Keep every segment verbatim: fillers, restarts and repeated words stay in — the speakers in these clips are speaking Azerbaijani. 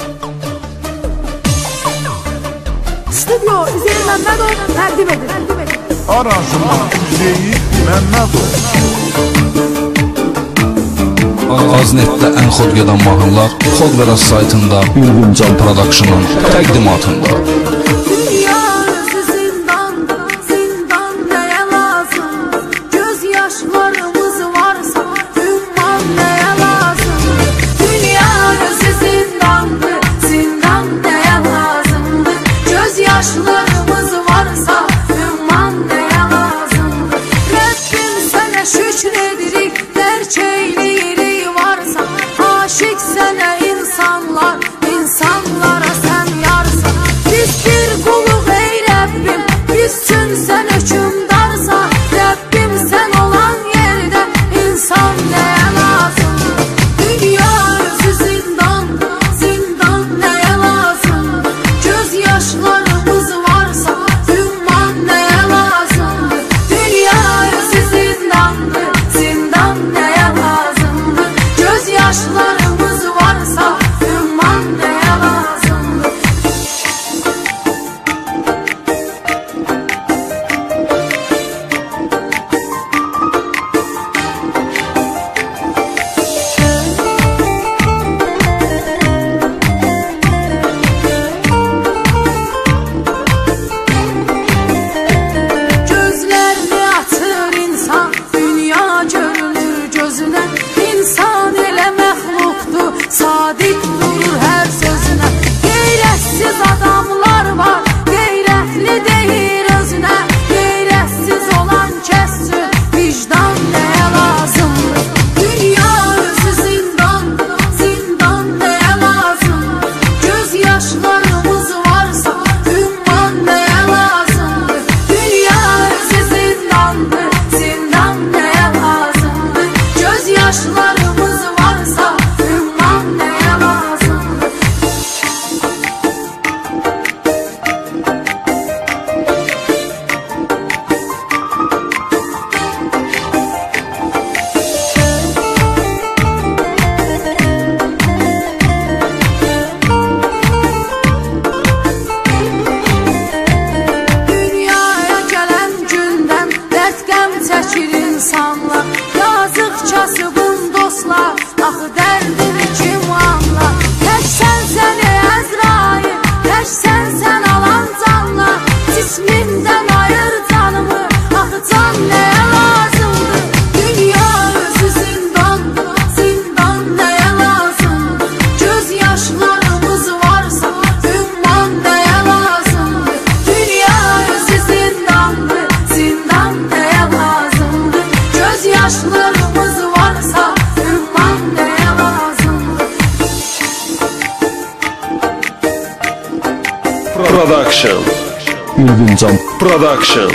Stüdyo Üzeyir Məmmədov təqdim edir. Aranjman Üzeyir Məmmədov. Aznetdə ən xod gedən mahnılar Xodveras saytında Ülgün Can Production'un təqdimatında. Production. Ülgün Can Production.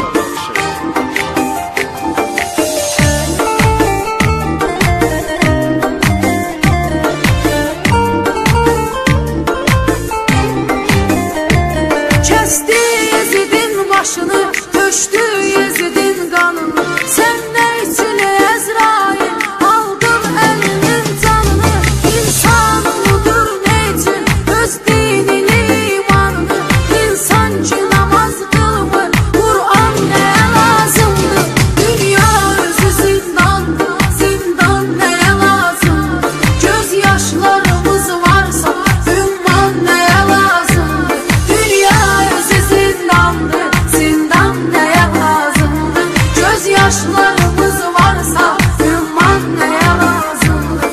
Kesti Yezidin başını, töştü Yezidin kanını. Sen ne için Ezrail aldın elinin canını? İnsan mıdır ne için öz dinini imanını? İnsan ki namaz kılmır, Kur'an neye lazımdı? Dünya özü zindandı, zindan neye lazımdı? Gözyaşlarımız varsa ümman neye lazımdı? Dünya özü zindandı, zindan neye lazımdı? Gözyaşlarımız varsa ümman neye lazımdı?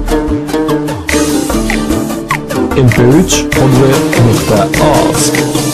M P üç Xodver nokta az